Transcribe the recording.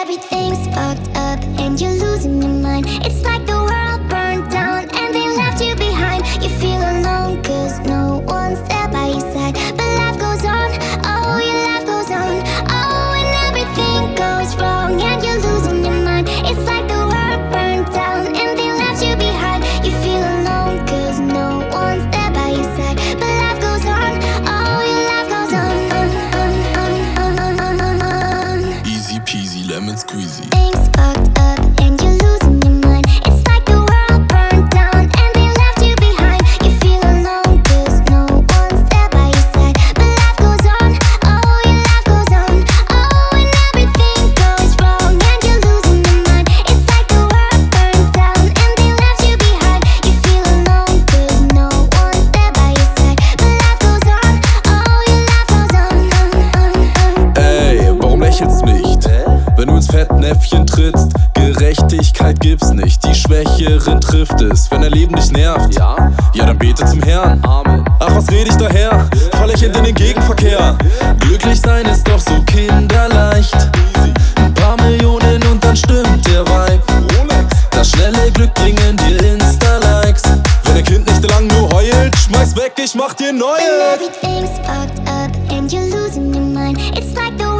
everything's fucked up and you're losing your mind. It's like the world burned down and they left you behind. You feel alone cause no one's there by your side. But life goes on, oh your life goes on. Oh, and everything goes wrong and you're losing your mind. It's like the world burned down and they left you behind. You feel alone cause no one's there by your side. But life goes on, oh your life goes on. Easy peasy, lemon squeezy. Things fucked up and you're losing your mind. It's like the world burned down and they left you behind. You feel alone cause no one's there by your side. But life goes on, oh your life goes on. Oh, and everything goes wrong and you're losing your mind. It's like the world burned down and they left you behind. You feel alone cause no one's there by your side. But life goes on, oh your life goes on. Ey, warum lächelst nicht, wenn du ins Fettnäpfchen trittst? Gerechtigkeit gibt's nicht, die Schwächeren trifft es. Wenn dein Leben dich nervt, ja, dann bete zum Herrn. Amen. Ach, was red ich daher? Verlächelnd in den Gegenverkehr. Glücklich sein ist doch so kinderleicht. Ein paar Millionen und dann stimmt der Vibe. Das schnelle Glück bringen dir Insta-Likes. Wenn dein Kind nächtelang nur heult, schmeiß weg, ich mach dir neue. Everything's fucked up and you're losing your mind. It's like the